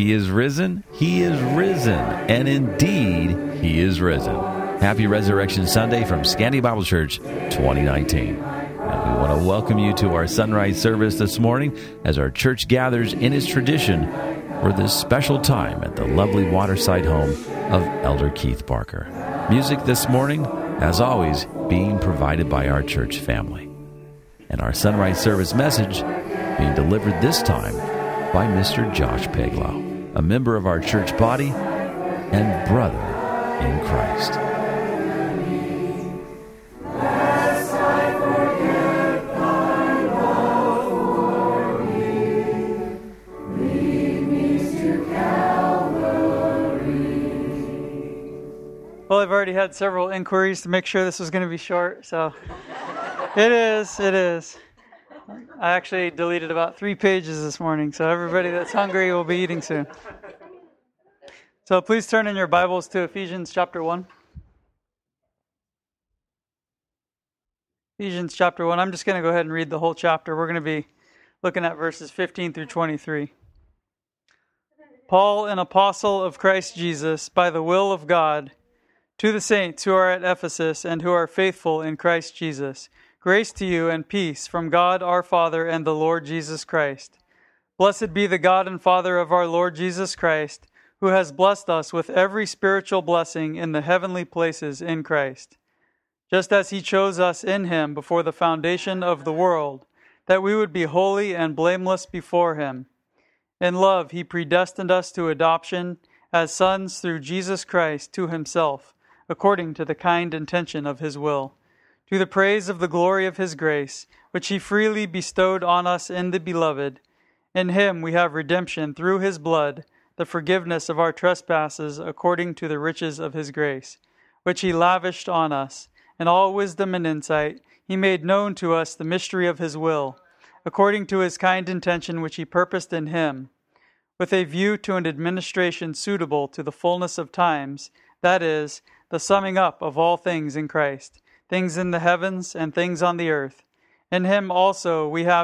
He is risen, He is risen, and indeed, He is risen. Happy Resurrection Sunday from Scandia Bible Church 2019. And we want to welcome you to our sunrise service this morning as our church gathers in its tradition for this special time at the lovely waterside home of Elder Keith Barker. Music this morning, as always, being provided by our church family. And our sunrise service message being delivered this time by Mr. Josh Peglow, a member of our church body and brother in Christ. Well, I've already had several inquiries to make sure this was going to be short, so it is. I actually deleted about 3 pages this morning, so everybody that's hungry will be eating soon. So please turn in your Bibles to Ephesians chapter 1. Ephesians chapter 1. I'm just going to go ahead and read the whole chapter. We're going to be looking at verses 15 through 23. Paul, an apostle of Christ Jesus, by the will of God, to the saints who are at Ephesus and who are faithful in Christ Jesus, grace to you and peace from God our Father and the Lord Jesus Christ. Blessed be the God and Father of our Lord Jesus Christ, who has blessed us with every spiritual blessing in the heavenly places in Christ, just as he chose us in him before the foundation of the world, that we would be holy and blameless before him. In love he predestined us to adoption as sons through Jesus Christ to himself, according to the kind intention of his will, to the praise of the glory of his grace, which he freely bestowed on us in the Beloved. In him we have redemption through his blood, the forgiveness of our trespasses according to the riches of his grace, which he lavished on us. In all wisdom and insight he made known to us the mystery of his will, according to his kind intention which he purposed in him, with a view to an administration suitable to the fullness of times, that is, the summing up of all things in Christ, things in the heavens and things on the earth. In him also we have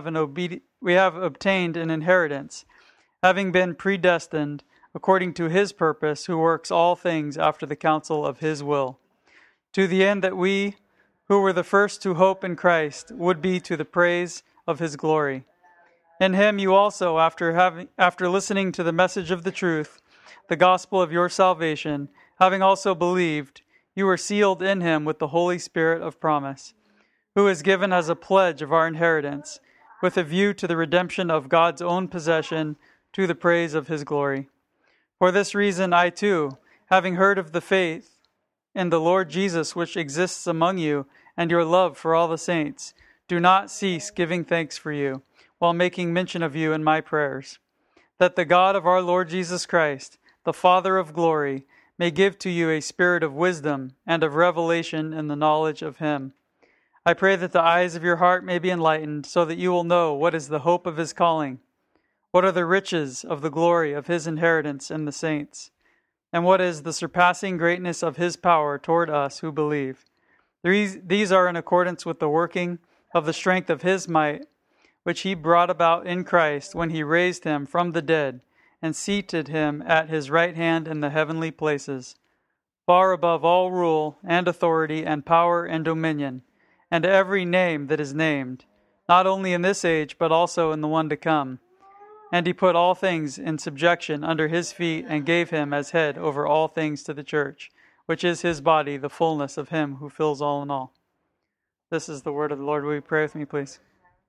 obtained an inheritance, having been predestined according to his purpose, who works all things after the counsel of his will, to the end that we, who were the first to hope in Christ, would be to the praise of his glory. In him you also, after listening to the message of the truth, the gospel of your salvation, having also believed, you were sealed in him with the Holy Spirit of promise, who is given as a pledge of our inheritance, with a view to the redemption of God's own possession, to the praise of his glory. For this reason I too, having heard of the faith in the Lord Jesus which exists among you, and your love for all the saints, do not cease giving thanks for you, while making mention of you in my prayers, that the God of our Lord Jesus Christ, the Father of glory, may give to you a spirit of wisdom and of revelation in the knowledge of him. I pray that the eyes of your heart may be enlightened, so that you will know what is the hope of his calling, what are the riches of the glory of his inheritance in the saints, and what is the surpassing greatness of his power toward us who believe. These are in accordance with the working of the strength of his might, which he brought about in Christ when he raised him from the dead, and seated him at his right hand in the heavenly places, far above all rule and authority and power and dominion, and every name that is named, not only in this age, but also in the one to come. And he put all things in subjection under his feet, and gave him as head over all things to the church, which is his body, the fullness of him who fills all in all. This is the word of the Lord. Will you pray with me, please?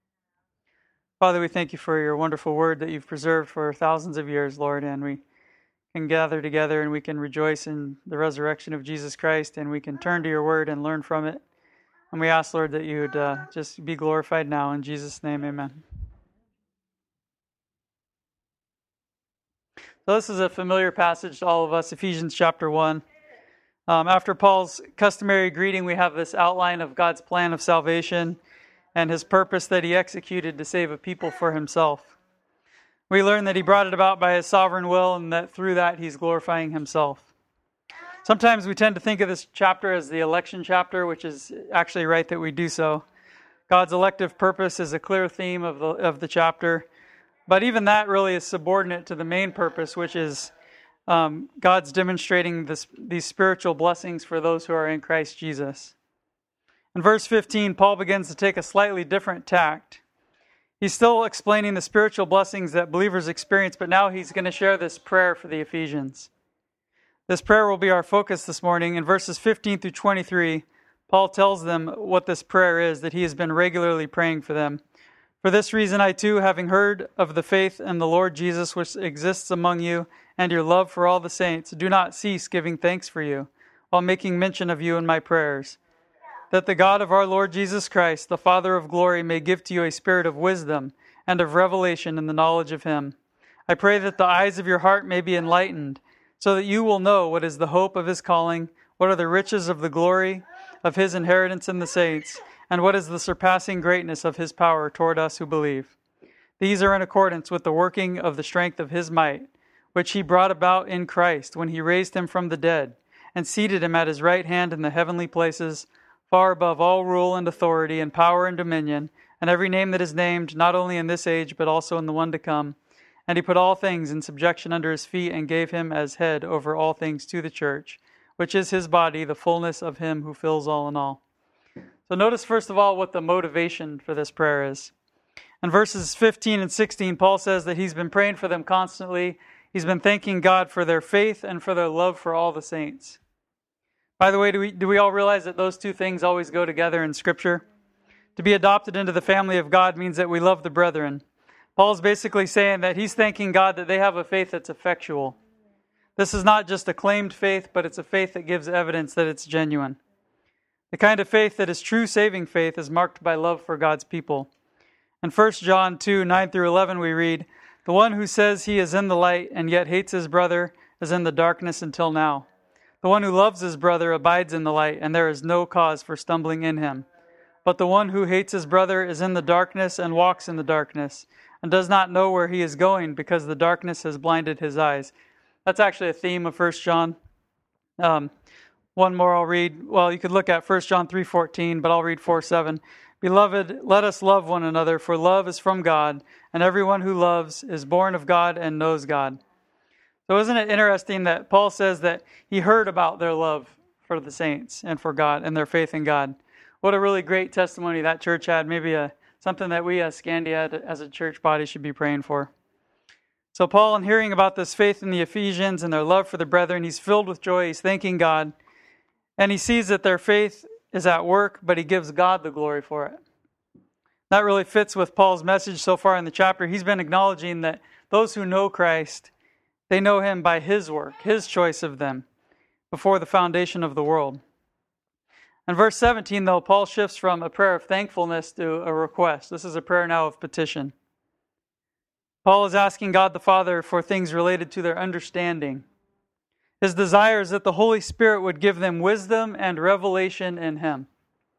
Father, we thank you for your wonderful word that you've preserved for thousands of years, Lord, and we can gather together and we can rejoice in the resurrection of Jesus Christ, and we can turn to your word and learn from it. And we ask, Lord, that you would just be glorified now. In Jesus' name, amen. So this is a familiar passage to all of us, Ephesians chapter 1. After Paul's customary greeting, we have this outline of God's plan of salvation and his purpose that he executed to save a people for himself. We learn that he brought it about by his sovereign will, and that through that he's glorifying himself. Sometimes we tend to think of this chapter as the election chapter, which is actually right that we do so. God's elective purpose is a clear theme of the chapter. But even that really is subordinate to the main purpose, which is God's demonstrating these spiritual blessings for those who are in Christ Jesus. In verse 15, Paul begins to take a slightly different tact. He's still explaining the spiritual blessings that believers experience, but now he's going to share this prayer for the Ephesians. This prayer will be our focus this morning. In verses 15 through 23, Paul tells them what this prayer is, that he has been regularly praying for them. For this reason, I too, having heard of the faith in the Lord Jesus which exists among you, and your love for all the saints, do not cease giving thanks for you, while making mention of you in my prayers, that the God of our Lord Jesus Christ, the Father of glory, may give to you a spirit of wisdom and of revelation in the knowledge of him. I pray that the eyes of your heart may be enlightened, so that you will know what is the hope of his calling, what are the riches of the glory of his inheritance in the saints, and what is the surpassing greatness of his power toward us who believe. These are in accordance with the working of the strength of his might, which he brought about in Christ when he raised him from the dead, and seated him at his right hand in the heavenly places, far above all rule and authority and power and dominion, and every name that is named, not only in this age, but also in the one to come. And he put all things in subjection under his feet, and gave him as head over all things to the church, which is his body, the fullness of him who fills all in all. So notice first of all what the motivation for this prayer is. In verses 15 and 16, Paul says that he's been praying for them constantly. He's been thanking God for their faith and for their love for all the saints. By the way, do we all realize that those two things always go together in Scripture? To be adopted into the family of God means that we love the brethren. Paul's basically saying that he's thanking God that they have a faith that's effectual. This is not just a claimed faith, but it's a faith that gives evidence that it's genuine. The kind of faith that is true saving faith is marked by love for God's people. In 1 John 2, 9 through 11, we read, "The one who says he is in the light and yet hates his brother is in the darkness until now. The one who loves his brother abides in the light, and there is no cause for stumbling in him. But the one who hates his brother is in the darkness and walks in the darkness, and does not know where he is going because the darkness has blinded his eyes." That's actually a theme of 1 John. One more I'll read. Well, you could look at 1 John 3:14, but I'll read 4:7. "Beloved, let us love one another, for love is from God, and everyone who loves is born of God and knows God." So isn't it interesting that Paul says that he heard about their love for the saints and for God and their faith in God? What a really great testimony that church had. Maybe something that we as Scandia as a church body should be praying for. So Paul, in hearing about this faith in the Ephesians and their love for the brethren, he's filled with joy. He's thanking God. And he sees that their faith is at work, but he gives God the glory for it. That really fits with Paul's message so far in the chapter. He's been acknowledging that those who know Christ, they know him by his work, his choice of them, before the foundation of the world. In verse 17, though, Paul shifts from a prayer of thankfulness to a request. This is a prayer now of petition. Paul is asking God the Father for things related to their understanding. His desire is that the Holy Spirit would give them wisdom and revelation in him.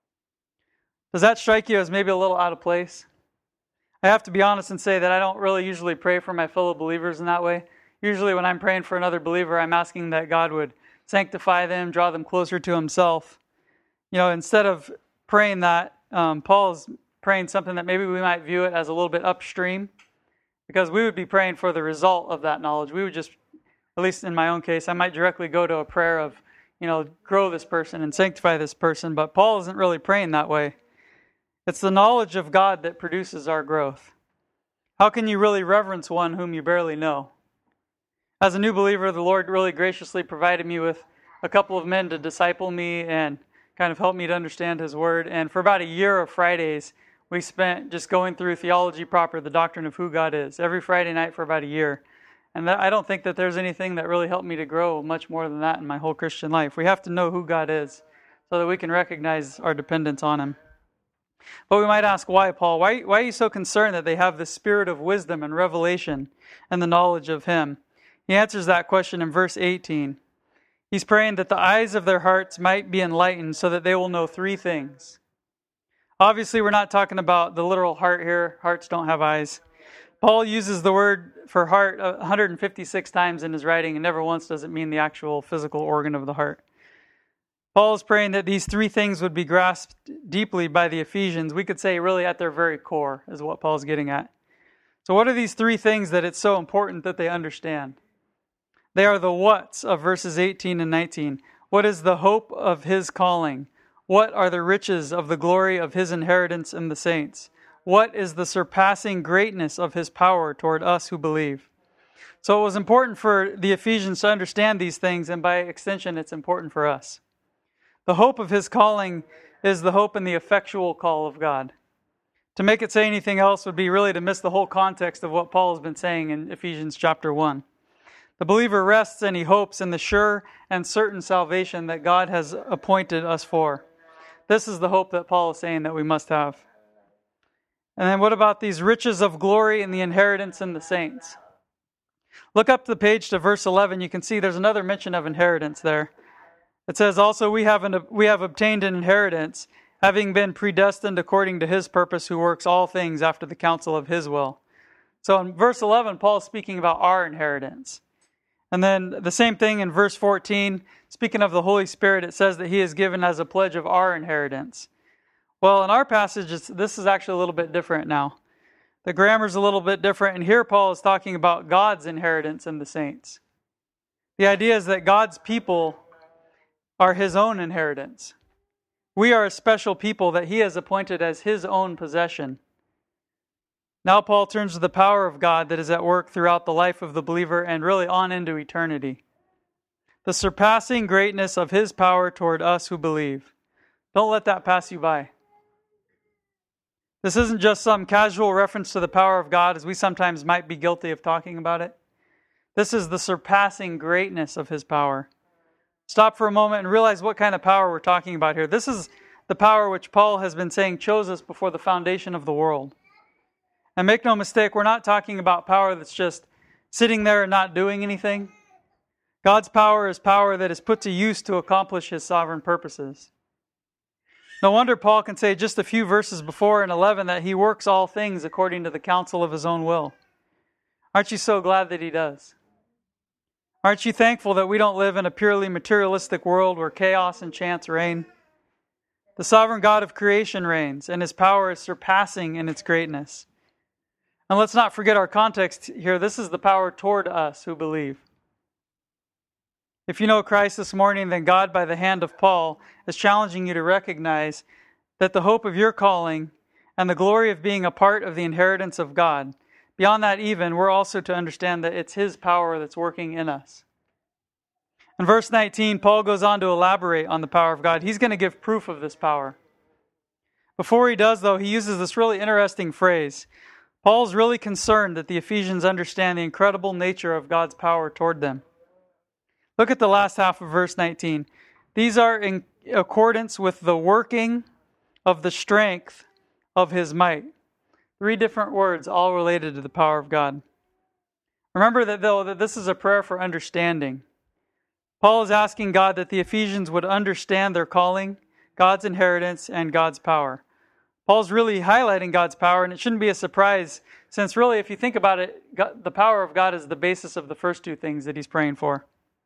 Does that strike you as maybe a little out of place? I have to be honest and say that I don't really usually pray for my fellow believers in that way. Usually when I'm praying for another believer, I'm asking that God would sanctify them, draw them closer to himself. Instead of praying that, Paul is praying something that maybe we might view it as a little bit upstream, because we would be praying for the result of that knowledge. We would just, at least in my own case, I might directly go to a prayer of, grow this person and sanctify this person, but Paul isn't really praying that way. It's the knowledge of God that produces our growth. How can you really reverence one whom you barely know? As a new believer, the Lord really graciously provided me with a couple of men to disciple me and kind of help me to understand his word. And for about a year of Fridays, we spent just going through theology proper, the doctrine of who God is, every Friday night for about a year. And I don't think that there's anything that really helped me to grow much more than that in my whole Christian life. We have to know who God is so that we can recognize our dependence on him. But we might ask, why, Paul? Why are you so concerned that they have the spirit of wisdom and revelation and the knowledge of him? He answers that question in verse 18. He's praying that the eyes of their hearts might be enlightened so that they will know three things. Obviously, we're not talking about the literal heart here. Hearts don't have eyes. Paul uses the word for heart 156 times in his writing, and never once does it mean the actual physical organ of the heart. Paul is praying that these three things would be grasped deeply by the Ephesians. We could say really at their very core is what Paul's getting at. So what are these three things that it's so important that they understand? They are the whats of verses 18 and 19. What is the hope of his calling? What are the riches of the glory of his inheritance in the saints? What is the surpassing greatness of his power toward us who believe? So it was important for the Ephesians to understand these things, and by extension, it's important for us. The hope of his calling is the hope in the effectual call of God. To make it say anything else would be really to miss the whole context of what Paul has been saying in Ephesians chapter 1. The believer rests and he hopes in the sure and certain salvation that God has appointed us for. This is the hope that Paul is saying that we must have. And then what about these riches of glory and the inheritance in the saints? Look up the page to verse 11. You can see there's another mention of inheritance there. It says, also, we have obtained an inheritance, having been predestined according to his purpose, who works all things after the counsel of his will. So in verse 11, Paul is speaking about our inheritance. And then the same thing in verse 14, speaking of the Holy Spirit, it says that he is given as a pledge of our inheritance. Well, in our passage, this is actually a little bit different now. The grammar's a little bit different, and here Paul is talking about God's inheritance in the saints. The idea is that God's people are his own inheritance. We are a special people that he has appointed as his own possession. Now Paul turns to the power of God that is at work throughout the life of the believer and really on into eternity. The surpassing greatness of his power toward us who believe. Don't let that pass you by. This isn't just some casual reference to the power of God, as we sometimes might be guilty of talking about it. This is the surpassing greatness of his power. Stop for a moment and realize what kind of power we're talking about here. This is the power which Paul has been saying chose us before the foundation of the world. And make no mistake, we're not talking about power that's just sitting there and not doing anything. God's power is power that is put to use to accomplish his sovereign purposes. No wonder Paul can say just a few verses before in 11 that he works all things according to the counsel of his own will. Aren't you so glad that he does? Aren't you thankful that we don't live in a purely materialistic world where chaos and chance reign? The sovereign God of creation reigns, and his power is surpassing in its greatness. And let's not forget our context here. This is the power toward us who believe. If you know Christ this morning, then God, by the hand of Paul, is challenging you to recognize that the hope of your calling and the glory of being a part of the inheritance of God, beyond that even, we're also to understand that it's his power that's working in us. In verse 19, Paul goes on to elaborate on the power of God. He's going to give proof of this power. Before he does, though, he uses this really interesting phrase. Paul's really concerned that the Ephesians understand the incredible nature of God's power toward them. Look at the last half of verse 19. These are in accordance with the working of the strength of his might. 3 different words, all related to the power of God. Remember that, though, that this is a prayer for understanding. Paul is asking God that the Ephesians would understand their calling, God's inheritance, and God's power. Paul's really highlighting God's power, and it shouldn't be a surprise, since really, if you think about it, the power of God is the basis of the first 2 things that he's praying for.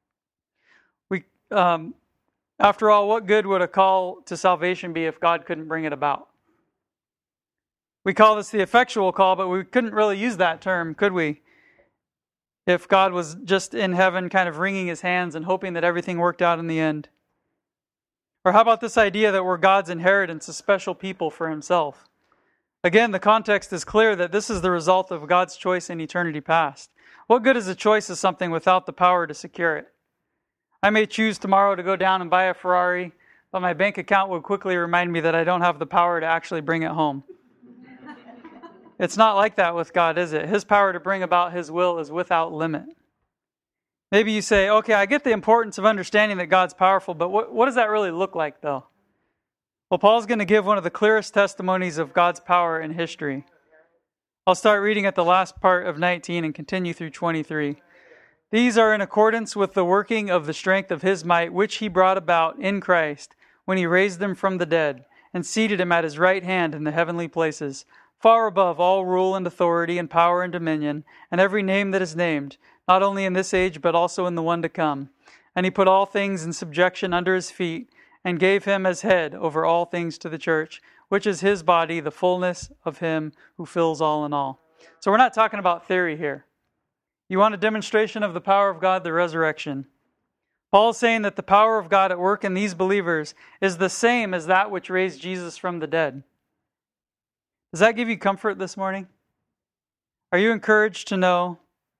After all, what good would a call to salvation be if God couldn't bring it about? We call this the effectual call, but we couldn't really use that term, could we? If God was just in heaven kind of wringing his hands and hoping that everything worked out in the end. Or how about this idea that we're God's inheritance, a special people for himself? Again, the context is clear that this is the result of God's choice in eternity past. What good is a choice of something without the power to secure it? I may choose tomorrow to go down and buy a Ferrari, but my bank account would quickly remind me that I don't have the power to actually bring it home. It's not like that with God, is it? His power to bring about his will is without limit. Maybe you say, okay, I get the importance of understanding that God's powerful, but what does that really look like, though? Well, Paul's going to give one of the clearest testimonies of God's power in history. I'll start reading at the last part of 19 and continue through 23. These are in accordance with the working of the strength of his might, which he brought about in Christ when he raised him from the dead and seated him at his right hand in the heavenly places, far above all rule and authority and power and dominion, and every name that is named, not only in this age but also in the one to come. And he put all things in subjection under his feet, and gave him as head over all things to the church, which is his body, the fullness of him who fills all in all. So we're not talking about theory here. You want a demonstration of the power of God, the resurrection. Paul is saying that the power of God at work in these believers is the same as that which raised Jesus from the dead. Does that give you comfort this morning? Are you encouraged to know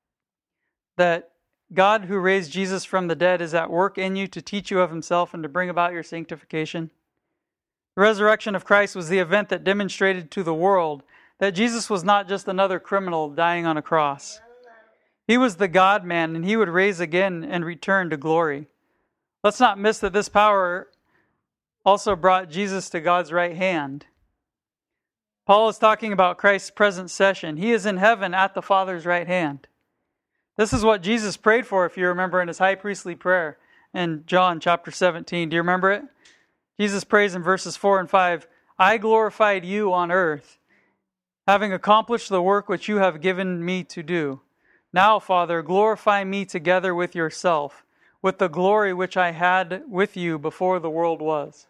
that God who raised Jesus from the dead is at work in you to teach you of himself and to bring about your sanctification? The resurrection of Christ was the event that demonstrated to the world that Jesus was not just another criminal dying on a cross. He was the God-man, and he would rise again and return to glory. Let's not miss that this power also brought Jesus to God's right hand. Paul is talking about Christ's present session. He is in heaven at the Father's right hand. This is what Jesus prayed for, if you remember, in his high priestly prayer in John chapter 17. Do you remember it? Jesus prays in verses 4 and 5, I glorified you on earth, having accomplished the work which you have given me to do. Now, Father, glorify me together with yourself, with the glory which I had with you before the world was.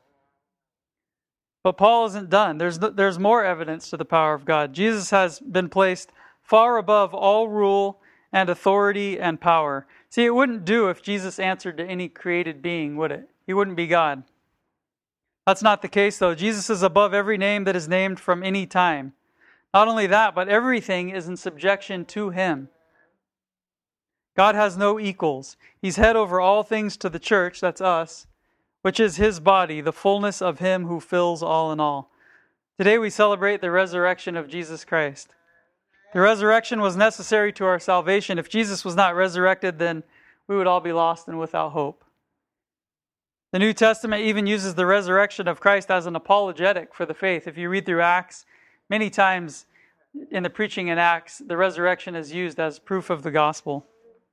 But Paul isn't done. There's more evidence to the power of God. Jesus has been placed far above all rule and authority and power. See, it wouldn't do if Jesus answered to any created being, would it? He wouldn't be God. That's not the case, though. Jesus is above every name that is named from any time. Not only that, but everything is in subjection to him. God has no equals. He's head over all things to the church, that's us, which is his body, the fullness of him who fills all in all. Today we celebrate the resurrection of Jesus Christ. The resurrection was necessary to our salvation. If Jesus was not resurrected, then we would all be lost and without hope. The New Testament even uses the resurrection of Christ as an apologetic for the faith. If you read through Acts, many times in the preaching in Acts, the resurrection is used as proof of the gospel.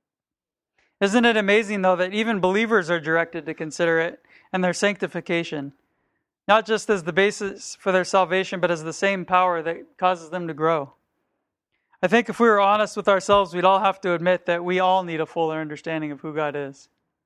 Isn't it amazing, though, that even believers are directed to consider it and their sanctification, not just as the basis for their salvation, but as the same power that causes them to grow? I think if we were honest with ourselves, we'd all have to admit that we all need a fuller understanding of who God is.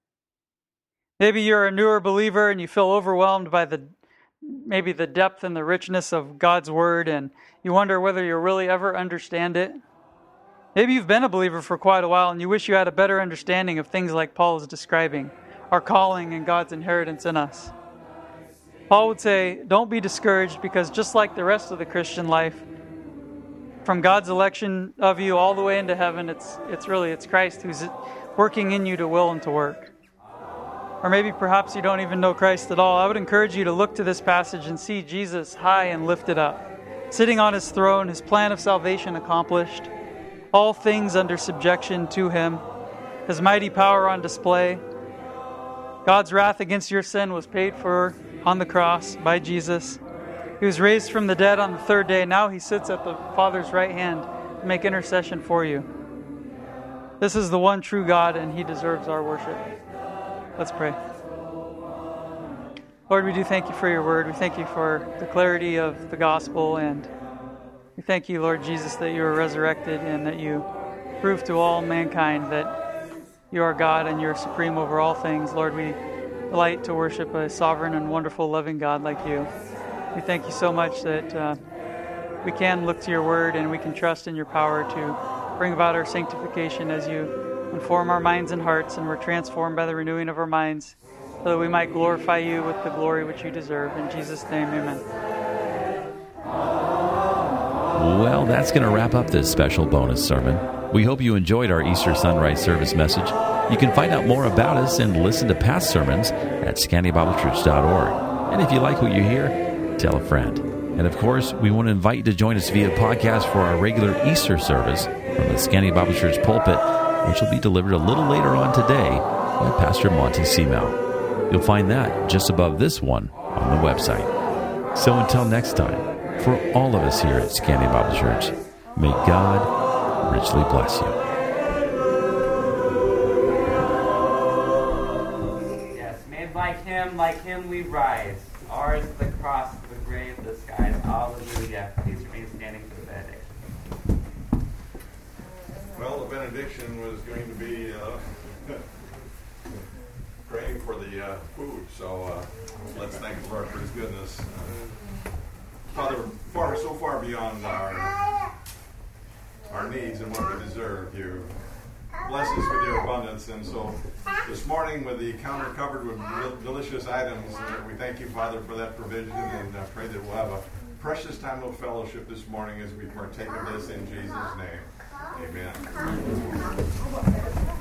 Maybe you're a newer believer and you feel overwhelmed by maybe the depth and the richness of God's Word, and you wonder whether you'll really ever understand it. Maybe you've been a believer for quite a while and you wish you had a better understanding of things like Paul is describing, our calling and God's inheritance in us. Paul would say, don't be discouraged, because just like the rest of the Christian life, from God's election of you all the way into heaven, it's Christ who's working in you to will and to work. Or maybe perhaps you don't even know Christ at all. I would encourage you to look to this passage and see Jesus high and lifted up, sitting on his throne, his plan of salvation accomplished, all things under subjection to him, his mighty power on display. God's wrath against your sin was paid for on the cross by Jesus. He was raised from the dead on the third day. Now he sits at the Father's right hand to make intercession for you. This is the one true God, and he deserves our worship. Let's pray. Lord, we do thank you for your word. We thank you for the clarity of the gospel, and we thank you, Lord Jesus, that you are resurrected and that you prove to all mankind that you are God and you are supreme over all things. Lord, we delight to worship a sovereign and wonderful, loving God like you. We thank you so much that we can look to your word and we can trust in your power to bring about our sanctification as you inform our minds and hearts, and we're transformed by the renewing of our minds so that we might glorify you with the glory which you deserve. In Jesus' name, amen. Well, that's going to wrap up this special bonus sermon. We hope you enjoyed our Easter Sunrise Service message. You can find out more about us and listen to past sermons at ScandyBibleChurch.org. And if you like what you hear, tell a friend. And of course, we want to invite you to join us via podcast for our regular Easter service from the Scandy Bible Church pulpit, which will be delivered a little later on today by Pastor Monty Seamount. You'll find that just above this one on the website. So until next time, for all of us here at Scandy Bible Church, may God richly bless you. Yes, made like him we rise. Ours is the cross, the grave, the skies. Hallelujah. Please remain standing for the benediction. Well, the benediction was going to be praying for the food, so let's thank the Lord for his goodness. Father, so far beyond our our needs and what we deserve. You bless us with your abundance. And so this morning, with the counter covered with delicious items, we thank you, Father, for that provision, and I pray that we'll have a precious time of fellowship this morning as we partake of this in Jesus' name. Amen.